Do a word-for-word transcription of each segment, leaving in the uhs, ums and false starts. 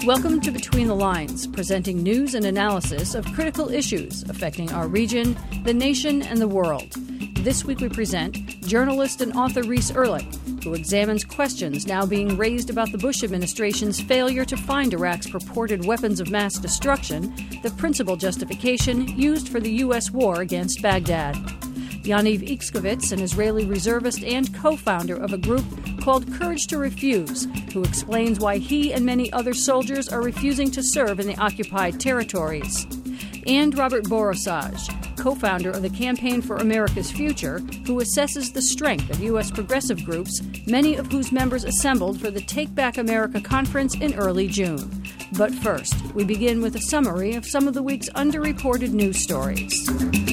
Welcome to Between the Lines, presenting news and analysis of critical issues affecting our region, the nation, and the world. This week we present journalist and author Reese Erlich, who examines questions now being raised about the Bush administration's failure to find Iraq's purported weapons of mass destruction, the principal justification used for the U S war against Baghdad. Yaniv Ikskovitz, an Israeli reservist and co-founder of a group called Courage to Refuse, who explains why he and many other soldiers are refusing to serve in the occupied territories. And Robert Borosaj, co-founder of the Campaign for America's Future, who assesses the strength of U S progressive groups, many of whose members assembled for the Take Back America conference in early June. But first, we begin with a summary of some of the week's underreported news stories.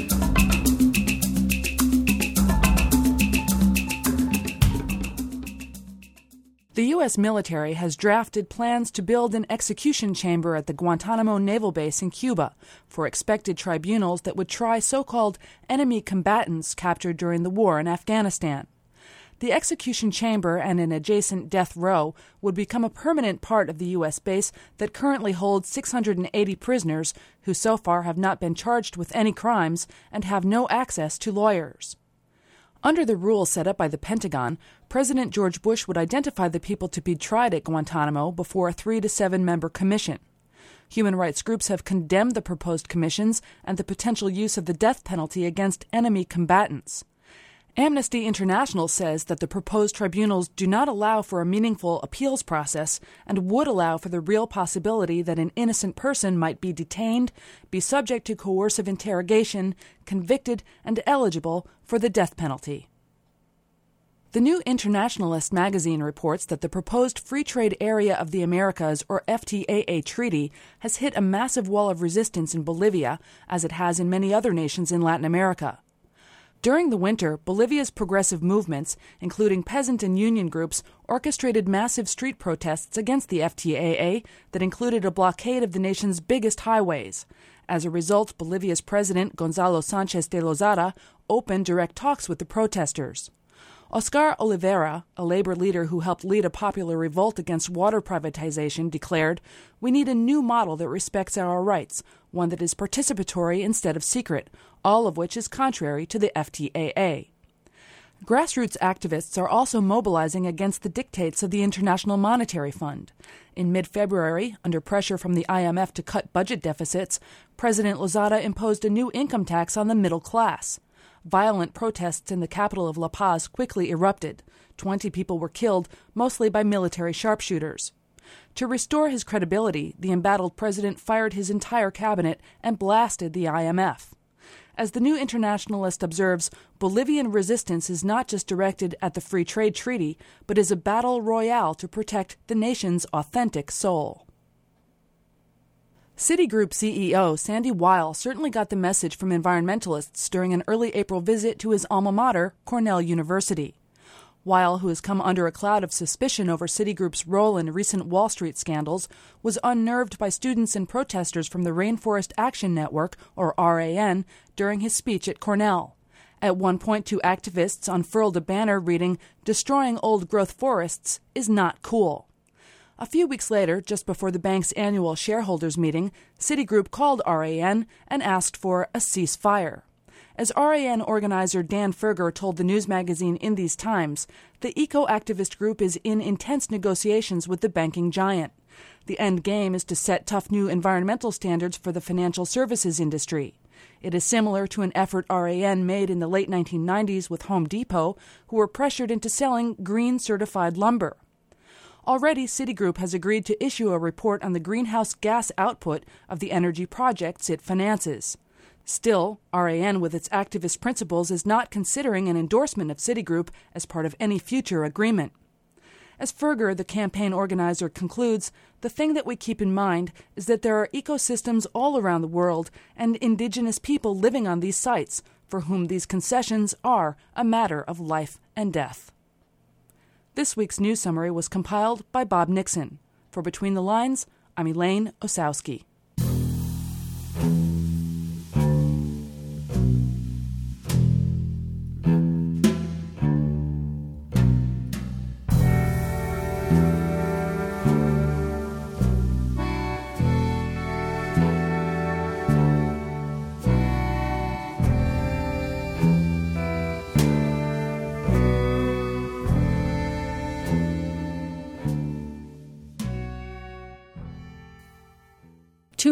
The U S military has drafted plans to build an execution chamber at the Guantanamo Naval Base in Cuba for expected tribunals that would try so-called enemy combatants captured during the war in Afghanistan. The execution chamber and an adjacent death row would become a permanent part of the U S base that currently holds six hundred eighty prisoners who so far have not been charged with any crimes and have no access to lawyers. Under the rules set up by the Pentagon, President George Bush would identify the people to be tried at Guantanamo before a three to seven member commission. Human rights groups have condemned the proposed commissions and the potential use of the death penalty against enemy combatants. Amnesty International says that the proposed tribunals do not allow for a meaningful appeals process and would allow for the real possibility that an innocent person might be detained, be subject to coercive interrogation, convicted, and eligible for the death penalty. The New Internationalist magazine reports that the proposed Free Trade Area of the Americas, or F T A A treaty, has hit a massive wall of resistance in Bolivia, as it has in many other nations in Latin America. During the winter, Bolivia's progressive movements, including peasant and union groups, orchestrated massive street protests against the F T A A that included a blockade of the nation's biggest highways. As a result, Bolivia's president, Gonzalo Sanchez de Lozada, opened direct talks with the protesters. Oscar Oliveira, a labor leader who helped lead a popular revolt against water privatization, declared, "We need a new model that respects our rights, one that is participatory instead of secret, all of which is contrary to the F T A A." Grassroots activists are also mobilizing against the dictates of the International Monetary Fund. In mid-February, under pressure from the I M F to cut budget deficits, President Lozada imposed a new income tax on the middle class. Violent protests in the capital of La Paz quickly erupted. Twenty people were killed, mostly by military sharpshooters. To restore his credibility, the embattled president fired his entire cabinet and blasted the I M F. As the New Internationalist observes, Bolivian resistance is not just directed at the Free Trade Treaty, but is a battle royale to protect the nation's authentic soul. Citigroup C E O Sandy Weill certainly got the message from environmentalists during an early April visit to his alma mater, Cornell University. Weill, who has come under a cloud of suspicion over Citigroup's role in recent Wall Street scandals, was unnerved by students and protesters from the Rainforest Action Network, or R A N, during his speech at Cornell. At one point, two activists unfurled a banner reading, "Destroying old-growth forests is not cool." A few weeks later, just before the bank's annual shareholders meeting, Citigroup called R A N and asked for a ceasefire. As R A N organizer Dan Ferger told the news magazine In These Times, the eco-activist group is in intense negotiations with the banking giant. The end game is to set tough new environmental standards for the financial services industry. It is similar to an effort R A N made in the late nineteen nineties with Home Depot, who were pressured into selling green-certified lumber. Already, Citigroup has agreed to issue a report on the greenhouse gas output of the energy projects it finances. Still, R A N, with its activist principles, is not considering an endorsement of Citigroup as part of any future agreement. As Ferger, the campaign organizer, concludes, the thing that we keep in mind is that there are ecosystems all around the world and indigenous people living on these sites for whom these concessions are a matter of life and death. This week's news summary was compiled by Bob Nixon. For Between the Lines, I'm Elaine Osowski.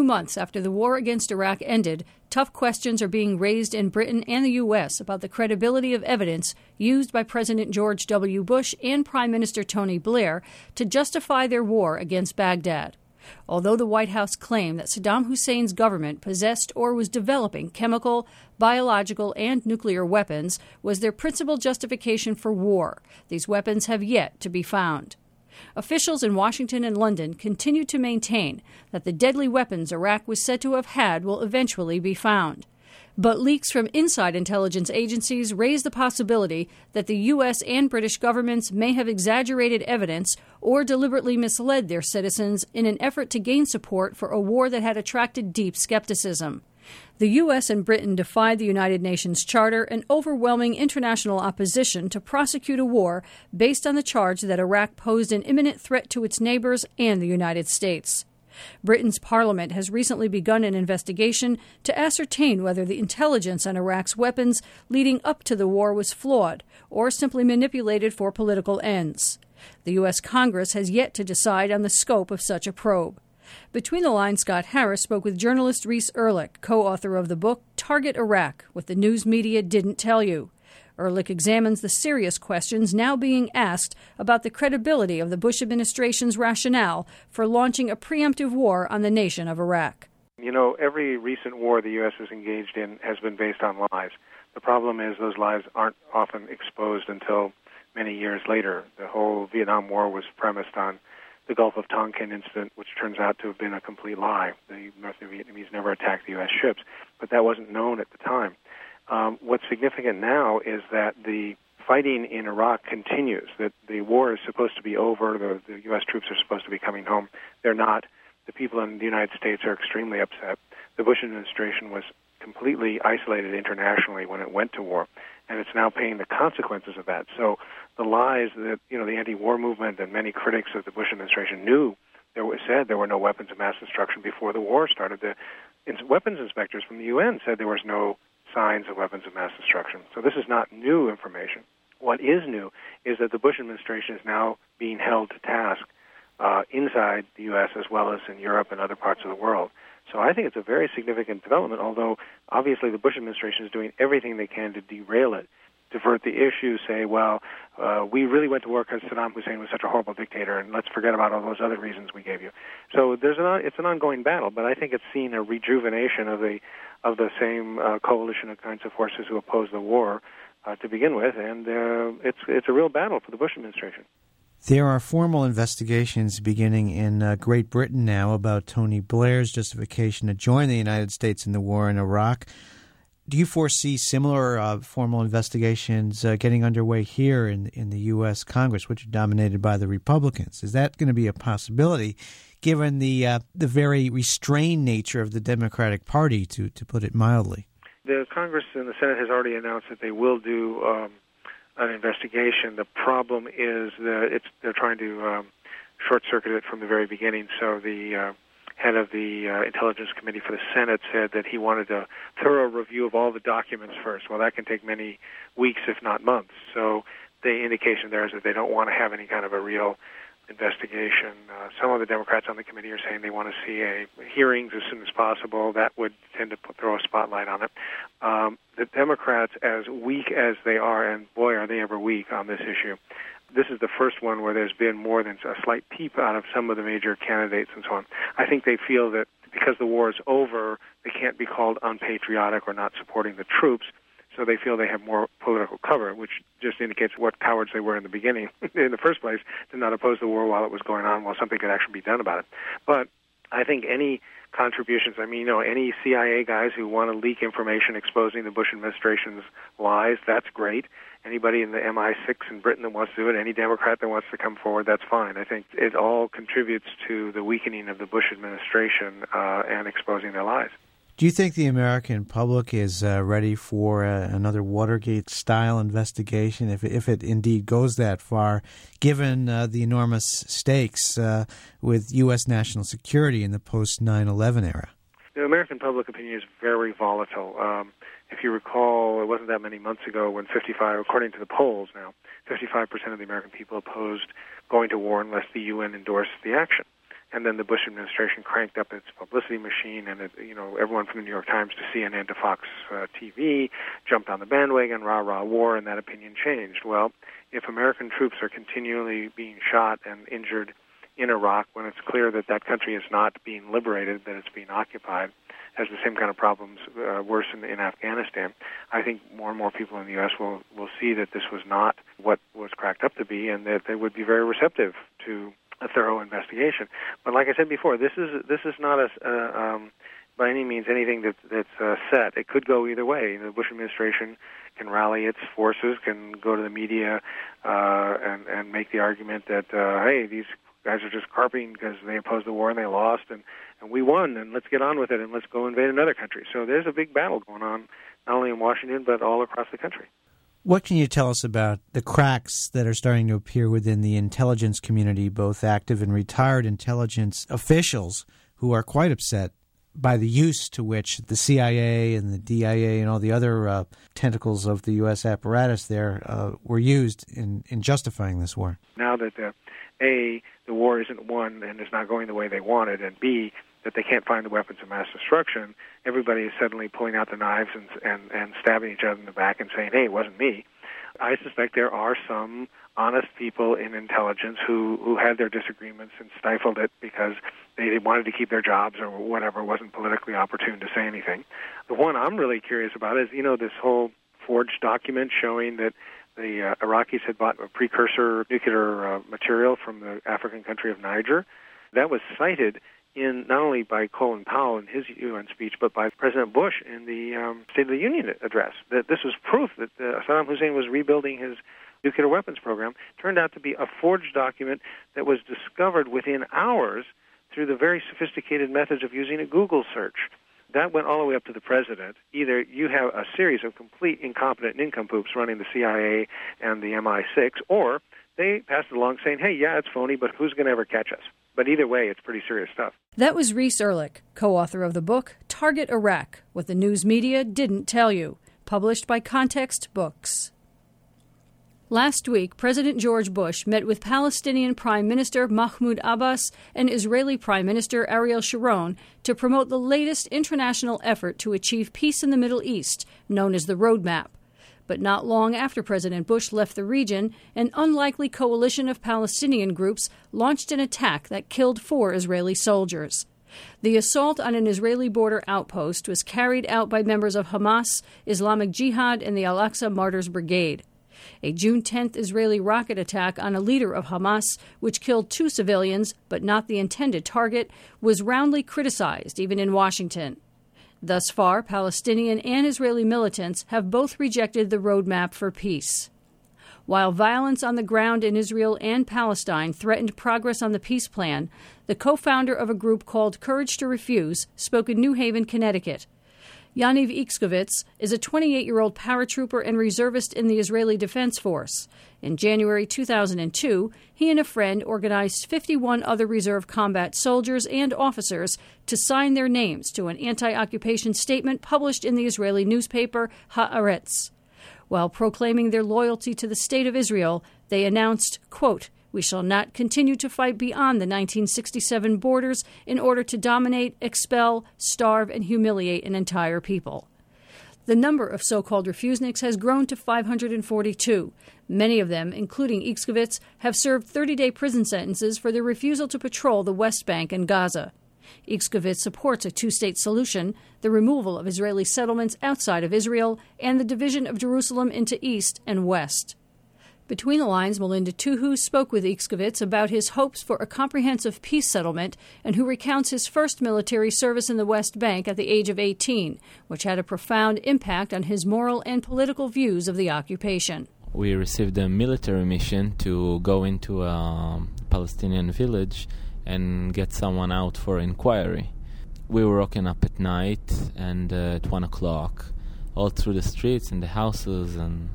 months after the war against Iraq ended, tough questions are being raised in Britain and the U S about the credibility of evidence used by President George W. Bush and Prime Minister Tony Blair to justify their war against Baghdad. Although the White House claimed that Saddam Hussein's government possessed or was developing chemical, biological, and nuclear weapons was their principal justification for war, these weapons have yet to be found. Officials in Washington and London continue to maintain that the deadly weapons Iraq was said to have had will eventually be found. But leaks from inside intelligence agencies raise the possibility that the U S and British governments may have exaggerated evidence or deliberately misled their citizens in an effort to gain support for a war that had attracted deep skepticism. The U S and Britain defied the United Nations Charter and overwhelming international opposition to prosecute a war based on the charge that Iraq posed an imminent threat to its neighbors and the United States. Britain's parliament has recently begun an investigation to ascertain whether the intelligence on Iraq's weapons leading up to the war was flawed or simply manipulated for political ends. The U S Congress has yet to decide on the scope of such a probe. Between the Lines, Scott Harris spoke with journalist Reese Erlich, co-author of the book Target Iraq: What the News Media Didn't Tell You. Erlich examines the serious questions now being asked about the credibility of the Bush administration's rationale for launching a preemptive war on the nation of Iraq. You know, every recent war the U S has engaged in has been based on lies. The problem is those lies aren't often exposed until many years later. The whole Vietnam War was premised on the Gulf of Tonkin incident, which turns out to have been a complete lie. The North Vietnamese never attacked the U S ships, but that wasn't known at the time. Um, what's significant now is that the fighting in Iraq continues, that the war is supposed to be over, the, the U S troops are supposed to be coming home. They're not. The people in the United States are extremely upset. The Bush administration was completely isolated internationally when it went to war, and it's now paying the consequences of that. So the lies that, you know, the anti-war movement and many critics of the Bush administration knew, there was said there were no weapons of mass destruction before the war started. The weapons inspectors from the U N said there was no signs of weapons of mass destruction. So this is not new information. What is new is that the Bush administration is now being held to task uh, inside the U S as well as in Europe and other parts of the world. So I think it's a very significant development, although obviously the Bush administration is doing everything they can to derail it, divert the issue, say, well, uh, we really went to war because Saddam Hussein was such a horrible dictator, and let's forget about all those other reasons we gave you. So there's an, it's an ongoing battle, but I think it's seen a rejuvenation of the of the same uh, coalition of kinds of forces who opposed the war uh, to begin with, and uh, it's it's a real battle for the Bush administration. There are formal investigations beginning in uh, Great Britain now about Tony Blair's justification to join the United States in the war in Iraq. Do you foresee similar uh, formal investigations uh, getting underway here in in the U S Congress, which are dominated by the Republicans? Is that going to be a possibility, given the uh, the very restrained nature of the Democratic Party, to, to put it mildly? The Congress and the Senate has already announced that they will do um, an investigation. The problem is that it's they're trying to um, short-circuit it from the very beginning. So the uh, head of the uh, Intelligence Committee for the Senate said that he wanted a thorough review of all the documents first. Well, that can take many weeks, if not months. So the indication there is that they don't want to have any kind of a real investigation. Uh, some of the Democrats on the committee are saying they want to see a hearings as soon as possible. That would tend to put, throw a spotlight on it. Um, the Democrats, as weak as they are, and boy, are they ever weak on this issue, this is the first one where there's been more than a slight peep out of some of the major candidates and so on. I think they feel that because the war is over, they can't be called unpatriotic or not supporting the troops, so they feel they have more political cover, which just indicates what cowards they were in the beginning, in the first place, to not oppose the war while it was going on, while something could actually be done about it. But I think any contributions, I mean, you know, any C I A guys who want to leak information exposing the Bush administration's lies, that's great. Anybody in the M I six in Britain that wants to do it, any Democrat that wants to come forward, that's fine. I think it all contributes to the weakening of the Bush administration uh, and exposing their lies. Do you think the American public is uh, ready for uh, another Watergate-style investigation, if if it indeed goes that far, given uh, the enormous stakes uh, with U S national security in the post nine eleven era? The American public opinion is very volatile. Um, if you recall, it wasn't that many months ago when fifty-five, according to the polls now, fifty-five percent of the American people opposed going to war unless the U N endorsed the action. And then the Bush administration cranked up its publicity machine, and it, you know, everyone from the New York Times to C N N to Fox uh, T V jumped on the bandwagon, rah, rah, war, and that opinion changed. Well, if American troops are continually being shot and injured in Iraq when it's clear that that country is not being liberated, that it's being occupied, has the same kind of problems uh, worse in, in Afghanistan, I think more and more people in the U S will, will see that this was not what was cracked up to be, and that they would be very receptive to a thorough investigation. But like I said before, this is this is not a, uh, um, by any means anything that, that's uh, set. It could go either way. The Bush administration can rally its forces, can go to the media uh, and, and make the argument that, uh, hey, these guys are just carping because they opposed the war and they lost, and, and we won, and let's get on with it, and let's go invade another country. So there's a big battle going on, not only in Washington, but all across the country. What can you tell us about the cracks that are starting to appear within the intelligence community, both active and retired intelligence officials who are quite upset by the use to which the C I A and the D I A and all the other uh, tentacles of the U S apparatus there uh, were used in, in justifying this war? Now that, the, A, the war isn't won and is not going the way they wanted, and B, that they can't find the weapons of mass destruction, everybody is suddenly pulling out the knives and, and, and stabbing each other in the back and saying, hey, it wasn't me. I suspect there are some honest people in intelligence who, who had their disagreements and stifled it because they wanted to keep their jobs or whatever. It wasn't politically opportune to say anything. The one I'm really curious about is, you know, this whole forged document showing that the uh, Iraqis had bought a precursor nuclear uh, material from the African country of Niger. That was cited in not only by Colin Powell in his U N speech, but by President Bush in the um, State of the Union address. That this was proof that uh, Saddam Hussein was rebuilding his nuclear weapons program. Turned out to be a forged document that was discovered within hours through the very sophisticated methods of using a Google search. That went all the way up to the president. Either you have a series of complete incompetent nincompoops running the C I A and the M I six, or they passed it along saying, hey, yeah, it's phony, but who's going to ever catch us? But either way, it's pretty serious stuff. That was Reese Erlich, co-author of the book Target Iraq, What the News Media Didn't Tell You, published by Context Books. Last week, President George Bush met with Palestinian Prime Minister Mahmoud Abbas and Israeli Prime Minister Ariel Sharon to promote the latest international effort to achieve peace in the Middle East, known as the Roadmap. But not long after President Bush left the region, an unlikely coalition of Palestinian groups launched an attack that killed four Israeli soldiers. The assault on an Israeli border outpost was carried out by members of Hamas, Islamic Jihad, and the Al-Aqsa Martyrs Brigade. A June tenth Israeli rocket attack on a leader of Hamas, which killed two civilians but not the intended target, was roundly criticized, even in Washington. Thus far, Palestinian and Israeli militants have both rejected the roadmap for peace. While violence on the ground in Israel and Palestine threatened progress on the peace plan, the co-founder of a group called Courage to Refuse spoke in New Haven, Connecticut. Yaniv Ikskovitz is a twenty-eight-year-old paratrooper and reservist in the Israeli Defense Force. In January two thousand two, he and a friend organized fifty-one other reserve combat soldiers and officers to sign their names to an anti-occupation statement published in the Israeli newspaper Haaretz. While proclaiming their loyalty to the State of Israel, they announced, quote, "We shall not continue to fight beyond the nineteen sixty-seven borders in order to dominate, expel, starve, and humiliate an entire people." The number of so-called refuseniks has grown to five hundred forty-two. Many of them, including Ikskovitz, have served thirty-day prison sentences for their refusal to patrol the West Bank and Gaza. Ikskovitz supports a two-state solution, the removal of Israeli settlements outside of Israel, and the division of Jerusalem into East and West. Between the lines, Melinda Tuhu spoke with Ikskovitz about his hopes for a comprehensive peace settlement and who recounts his first military service in the West Bank at the age of eighteen, which had a profound impact on his moral and political views of the occupation. We received a military mission to go into a Palestinian village and get someone out for inquiry. We were woken up at night and uh, at one o'clock, all through the streets and the houses, and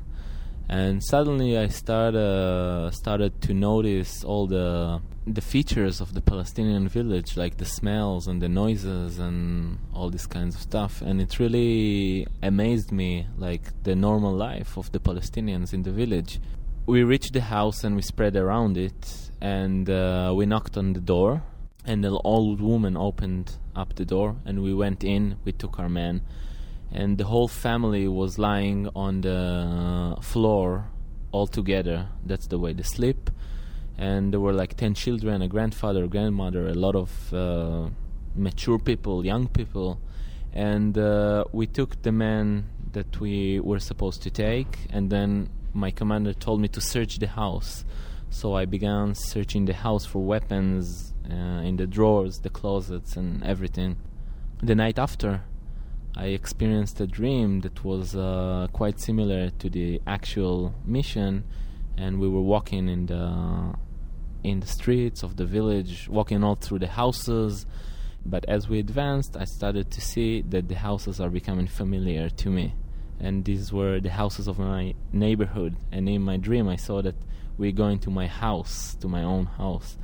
And suddenly I start, uh, started to notice all the the features of the Palestinian village, like the smells and the noises and all these kinds of stuff. And it really amazed me, like the normal life of the Palestinians in the village. We reached the house and we spread around it, and uh, we knocked on the door. and an old woman opened up the door, and we went in. We took our man, and the whole family was lying on the floor all together. That's the way they sleep. And there were like ten children, a grandfather, a grandmother, a lot of uh, mature people, young people. And uh, we took the man that we were supposed to take, and then my commander told me to search the house. So I began searching the house for weapons uh, in the drawers, the closets, and everything. The night after, I experienced a dream that was uh, quite similar to the actual mission, and we were walking in the in the streets of the village, walking all through the houses. But as we advanced, I started to see that the houses are becoming familiar to me. And these were the houses of my neighborhood. And in my dream, I saw that we're going to my house, to my own house,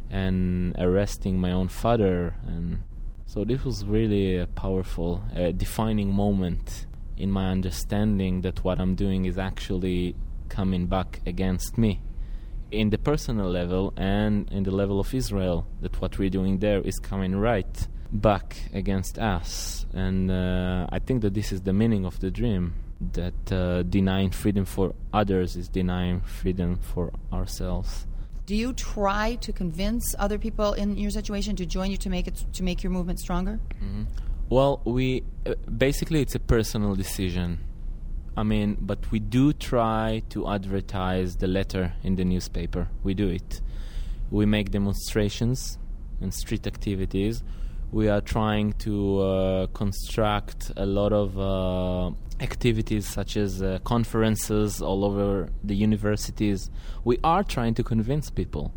and arresting my own father. And so this was really a powerful, uh, defining moment in my understanding that what I'm doing is actually coming back against me. In the personal level and in the level of Israel, that what we're doing there is coming right back against us. And uh, I think that this is the meaning of the dream, that uh, denying freedom for others is denying freedom for ourselves. Do you try to convince other people in your situation to join you to make it to make your movement stronger? Mm-hmm. Well, we uh, basically it's a personal decision. I mean, but we do try to advertise the letter in the newspaper. We do it. We make demonstrations and street activities. We are trying to uh, construct a lot of uh, activities such as uh, conferences all over the universities. We are trying to convince people.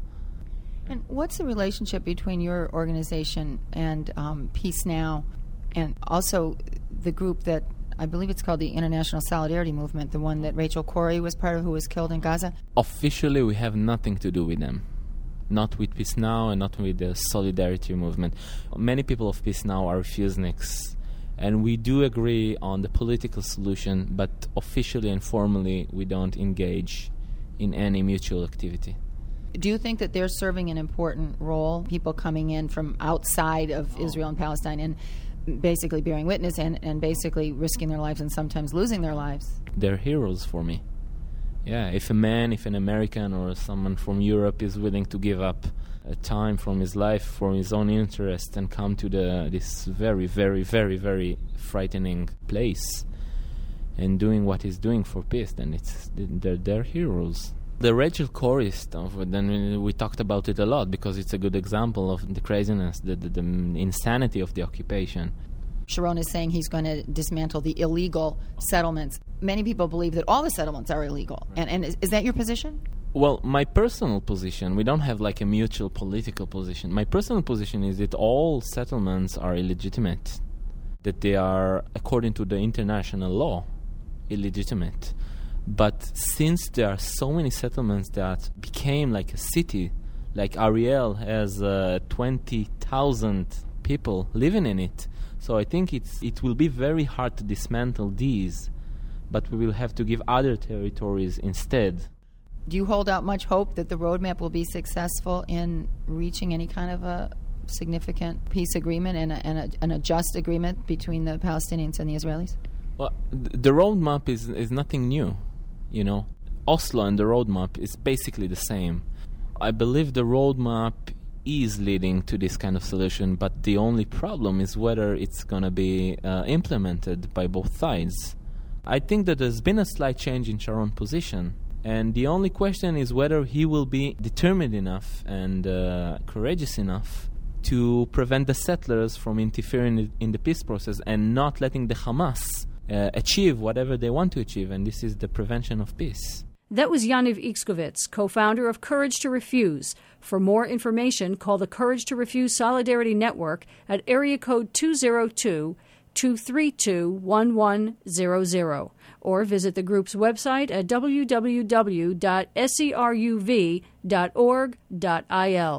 And what's the relationship between your organization and um, Peace Now, and also the group that I believe it's called the International Solidarity Movement, the one that Rachel Corrie was part of, who was killed in Gaza? Officially, we have nothing to do with them. Not with Peace Now and not with the Solidarity Movement. Many people of Peace Now are refuseniks, and we do agree on the political solution, but officially and formally, we don't engage in any mutual activity. Do you think that they're serving an important role, people coming in from outside of oh. Israel and Palestine, and basically bearing witness and, and basically risking their lives and sometimes losing their lives? They're heroes for me. Yeah, if a man, if an American or someone from Europe is willing to give up a time from his life for his own interest and come to the this very, very, very, very frightening place and doing what he's doing for peace, then it's they're, they're heroes. The Rachel Corrie stuff, then we talked about it a lot because it's a good example of the craziness, the, the, the insanity of the occupation. Sharon is saying he's going to dismantle the illegal settlements. Many people believe that all the settlements are illegal. And, and is, is that your position? Well, my personal position, we don't have like a mutual political position. My personal position is that all settlements are illegitimate, that they are, according to the international law, illegitimate. But since there are so many settlements that became like a city, like Ariel has uh, twenty thousand people living in it, so I think it's it will be very hard to dismantle these, but we will have to give other territories instead. Do you hold out much hope that the roadmap will be successful in reaching any kind of a significant peace agreement and a, and, a, and a just agreement between the Palestinians and the Israelis? Well, th- the roadmap is is nothing new. You know, Oslo and the roadmap is basically the same. I believe the roadmap is leading to this kind of solution, but the only problem is whether it's going to be uh, implemented by both sides. I think that there's been a slight change in Sharon's position, and the only question is whether he will be determined enough and uh, courageous enough to prevent the settlers from interfering in the peace process and not letting the Hamas Uh, achieve whatever they want to achieve, and this is the prevention of peace. That was Yaniv Ikskovitz, co-founder of Courage to Refuse. For more information, call the Courage to Refuse Solidarity Network at area code two oh two, two three two, one one zero zero or visit the group's website at w w w dot seruv dot org dot i l.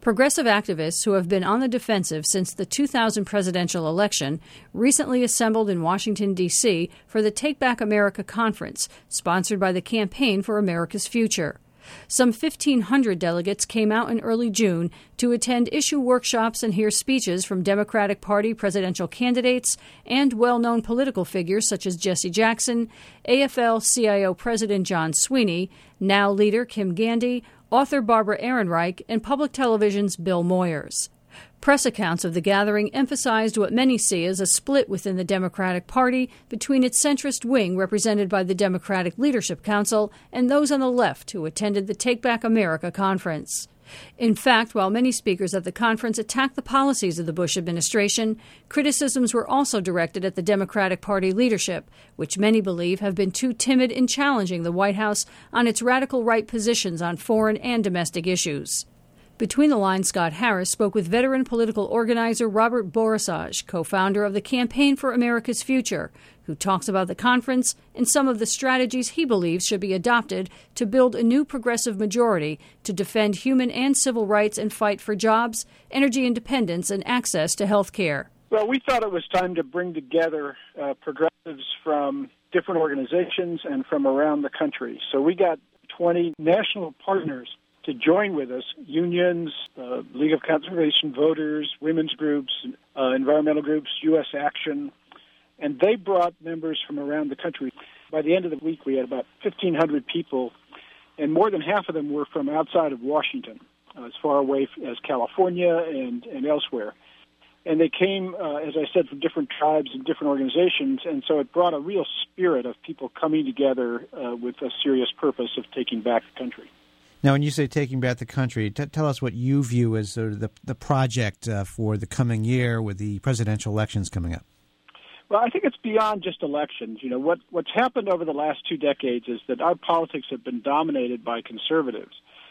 Progressive activists who have been on the defensive since the two thousand presidential election recently assembled in Washington, D C for the Take Back America conference, sponsored by the Campaign for America's Future. Some fifteen hundred delegates came out in early June to attend issue workshops and hear speeches from Democratic Party presidential candidates and well-known political figures such as Jesse Jackson, A F L C I O President John Sweeney, Now leader Kim Gandy, author Barbara Ehrenreich, and public television's Bill Moyers. Press accounts of the gathering emphasized what many see as a split within the Democratic Party between its centrist wing, represented by the Democratic Leadership Council, and those on the left who attended the Take Back America conference. In fact, while many speakers at the conference attacked the policies of the Bush administration, criticisms were also directed at the Democratic Party leadership, which many believe have been too timid in challenging the White House on its radical right positions on foreign and domestic issues. Between the Lines, Scott Harris spoke with veteran political organizer Robert Borisage, co-founder of the Campaign for America's Future, who talks about the conference and some of the strategies he believes should be adopted to build a new progressive majority to defend human and civil rights and fight for jobs, energy independence, and access to health care. Well, we thought it was time to bring together uh, progressives from different organizations and from around the country. So we got twenty national partners to join with us, unions, uh, League of Conservation Voters, women's groups, uh, environmental groups, U S Action, and they brought members from around the country. By the end of the week, we had about fifteen hundred people, and more than half of them were from outside of Washington, uh, as far away as California and, and elsewhere. And they came, uh, as I said, from different tribes and different organizations, and so it brought a real spirit of people coming together uh, with a serious purpose of taking back the country. Now, when you say taking back the country, t- tell us what you view as sort of the, the project uh, for the coming year with the presidential elections coming up. Well, I think it's beyond just elections. You know, what, what's happened over the last two decades is that our politics have been dominated by conservatives.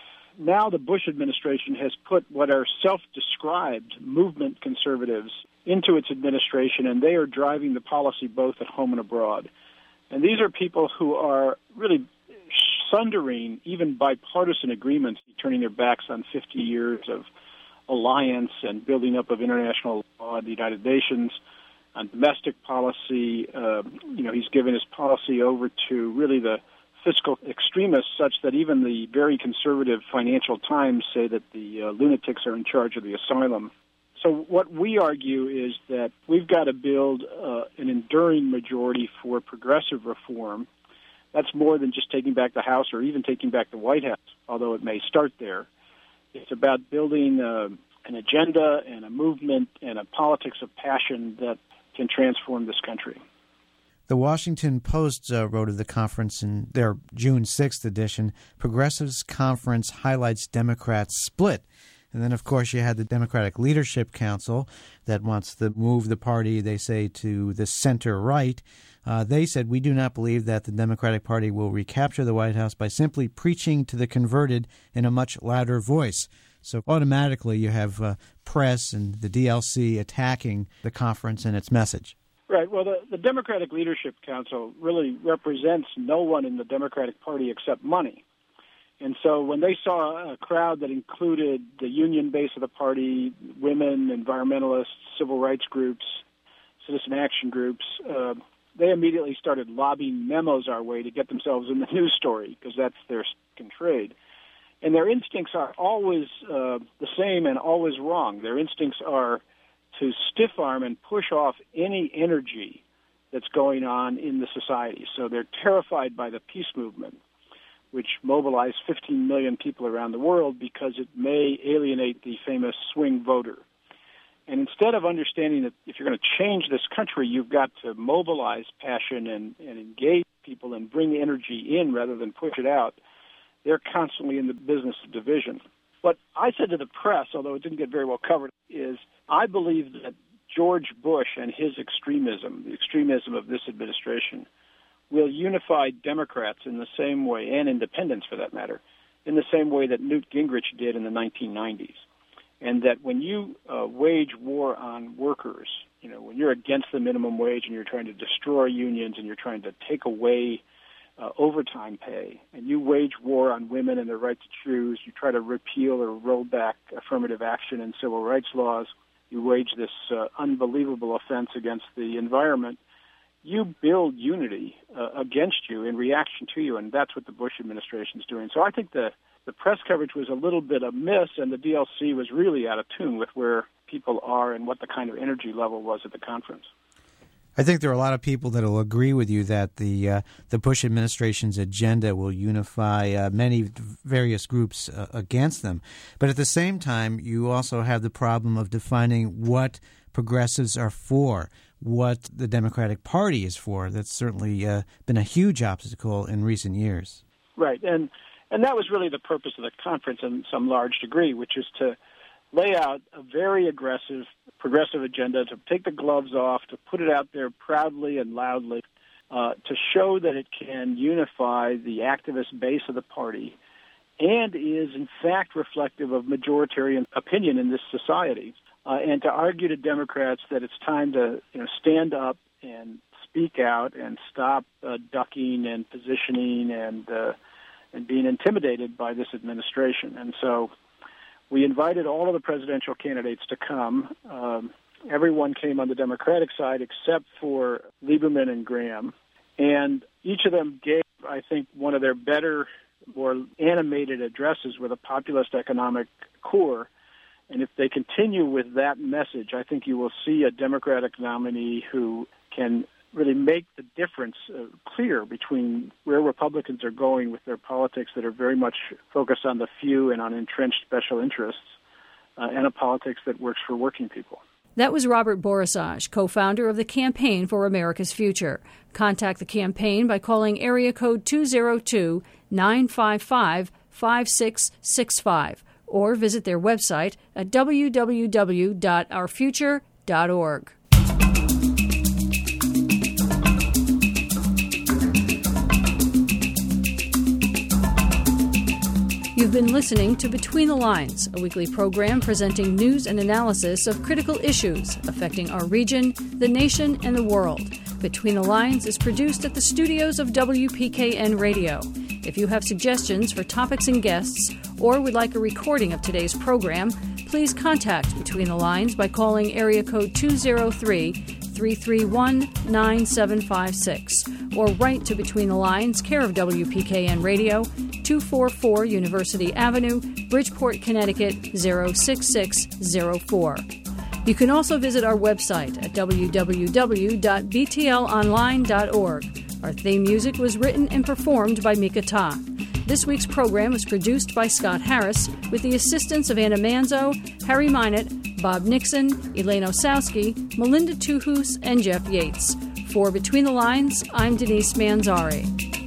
Now the Bush administration has put what are self-described movement conservatives into its administration, and they are driving the policy both at home and abroad. And these are people who are really sundering even bipartisan agreements, turning their backs on fifty years of alliance and building up of international law in the United Nations, on domestic policy. Uh, you know, he's given his policy over to really the fiscal extremists, such that even the very conservative Financial Times say that the uh, lunatics are in charge of the asylum. So what we argue is that we've got to build uh, an enduring majority for progressive reform. That's more than just taking back the House or even taking back the White House, although it may start there. It's about building uh, an agenda and a movement and a politics of passion that can transform this country. The Washington Post uh, wrote of the conference in their June sixth edition, Progressives Conference highlights Democrats split. And then, of course, you had the Democratic Leadership Council that wants to move the party, they say, to the center-right. Uh, they said, we do not believe that the Democratic Party will recapture the White House by simply preaching to the converted in a much louder voice. So automatically you have uh, press and the D L C attacking the conference and its message. Right. Well, the, the Democratic Leadership Council really represents no one in the Democratic Party except money. And so when they saw a crowd that included the union base of the party, women, environmentalists, civil rights groups, citizen action groups, uh, they immediately started lobbying memos our way to get themselves in the news story, because that's their stick and trade. And their instincts are always uh, the same and always wrong. Their instincts are to stiff-arm and push off any energy that's going on in the society. So they're terrified by the peace movement, which mobilized fifteen million people around the world because it may alienate the famous swing voter. And instead of understanding that if you're going to change this country, you've got to mobilize passion and, and engage people and bring energy in rather than push it out, they're constantly in the business of division. What I said to the press, although it didn't get very well covered, is I believe that George Bush and his extremism, the extremism of this administration, will unify Democrats in the same way, and independents for that matter, in the same way that Newt Gingrich did in the nineteen nineties. And that when you uh, wage war on workers, you know, when you're against the minimum wage and you're trying to destroy unions and you're trying to take away uh, overtime pay, and you wage war on women and their right to choose. You try to repeal or roll back affirmative action and civil rights laws. You wage this uh, unbelievable offense against the environment. You build unity uh, against you in reaction to you, and that's what the Bush administration is doing. So I think the, the press coverage was a little bit amiss, and the D L C was really out of tune with where people are and what the kind of energy level was at the conference. I think there are a lot of people that will agree with you that the uh, the Bush administration's agenda will unify uh, many various groups uh, against them. But at the same time, you also have the problem of defining what progressives are for, what the Democratic Party is for. That's certainly uh, been a huge obstacle in recent years. Right, and and that was really the purpose of the conference in some large degree, which is to lay out a very aggressive progressive agenda, to take the gloves off, to put it out there proudly and loudly, uh, to show that it can unify the activist base of the party and is, in fact, reflective of majoritarian opinion in this society, uh, and to argue to Democrats that it's time to you know, stand up and speak out and stop uh, ducking and positioning and uh, and being intimidated by this administration. And so we invited all of the presidential candidates to come. Um, everyone came on the Democratic side except for Lieberman and Graham. And each of them gave, I think, one of their better, more animated addresses with a populist economic core. And if they continue with that message, I think you will see a Democratic nominee who can really make the difference uh, clear between where Republicans are going with their politics that are very much focused on the few and on entrenched special interests, uh, and a politics that works for working people. That was Robert Borisage, co-founder of the Campaign for America's Future. Contact the campaign by calling area code two oh two, nine five five, five six six five or visit their website at w w w dot our future dot org. You've been listening to Between the Lines, a weekly program presenting news and analysis of critical issues affecting our region, the nation, and the world. Between the Lines is produced at the studios of W P K N Radio. If you have suggestions for topics and guests, or would like a recording of today's program, please contact Between the Lines by calling area code two oh three, three three one, nine seven five six or write to Between the Lines, care of W P K N Radio, two forty-four University Avenue, Bridgeport, Connecticut, zero six six zero four. You can also visit our website at w w w dot b t l online dot org. Our theme music was written and performed by Mika Ta. This week's program was produced by Scott Harris with the assistance of Anna Manzo, Harry Minott, Bob Nixon, Elaine Osowski, Melinda Tuhus, and Jeff Yates. For Between the Lines, I'm Denise Manzari.